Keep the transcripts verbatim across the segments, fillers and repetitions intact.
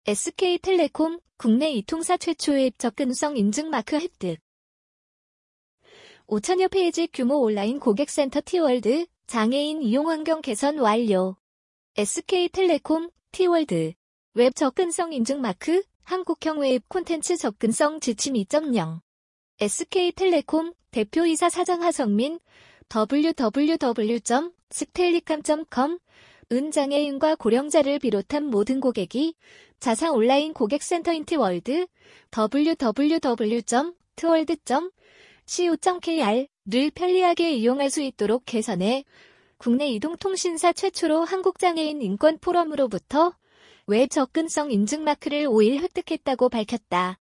에스케이텔레콤 국내 이통사 최초의 앱 접근성 인증 마크 획득. 오천여 페이지 규모 온라인 고객센터 티월드 장애인 이용 환경 개선 완료. 에스케이텔레콤 티월드 웹 접근성 인증 마크 한국형 웹 콘텐츠 접근성 지침 이 점 영. 에스케이텔레콤 대표이사 사장 하성민 더블유 더블유 더블유 점 스텔리캄 점 컴 은 장애인과 고령자를 비롯한 모든 고객이 자사 온라인 고객센터인 티월드 더블유 더블유 더블유 점 티월드 점 씨오 점 케이알을 편리하게 이용할 수 있도록 개선해 국내 이동통신사 최초로 한국장애인 인권 포럼으로부터 웹 접근성 인증 마크를 오 일 획득했다고 밝혔다.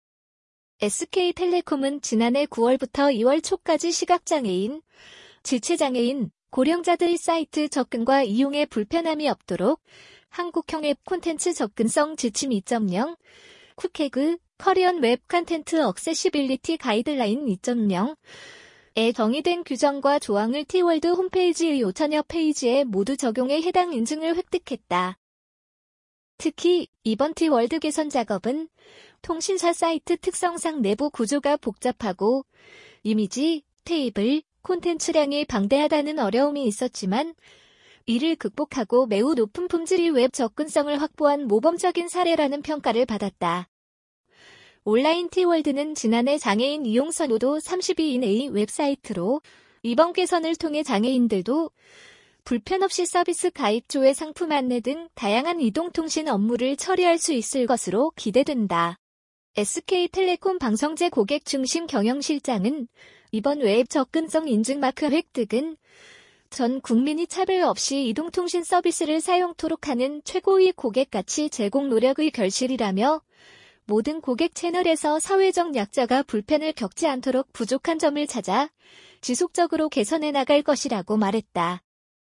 에스케이텔레콤은 지난해 구월부터 이월 초까지 시각장애인, 지체장애인, 고령자들의 사이트 접근과 이용에 불편함이 없도록 한국형 웹 콘텐츠 접근성 지침 이 점 영, 쿠케그, 커리언 웹 콘텐츠 억세시빌리티 가이드라인 이 점 영에 정의된 규정과 조항을 티월드 홈페이지의 오천여 페이지에 모두 적용해 해당 인증을 획득했다. 특히 이번 티월드 개선 작업은 통신사 사이트 특성상 내부 구조가 복잡하고 이미지, 테이블, 콘텐츠량이 방대하다는 어려움이 있었지만 이를 극복하고 매우 높은 품질의 웹 접근성을 확보한 모범적인 사례라는 평가를 받았다. 온라인 티월드는 지난해 장애인 이용 선호도 삼십이 이내의 웹사이트로 이번 개선을 통해 장애인들도 불편 없이 서비스 가입 조회 상품 안내 등 다양한 이동통신 업무를 처리할 수 있을 것으로 기대된다. 에스케이텔레콤 방성재 고객 중심 경영실장은 이번 웹 접근성 인증 마크 획득은 전 국민이 차별 없이 이동통신 서비스를 사용토록 하는 최고의 고객 가치 제공 노력의 결실이라며 모든 고객 채널에서 사회적 약자가 불편을 겪지 않도록 부족한 점을 찾아 지속적으로 개선해 나갈 것이라고 말했다.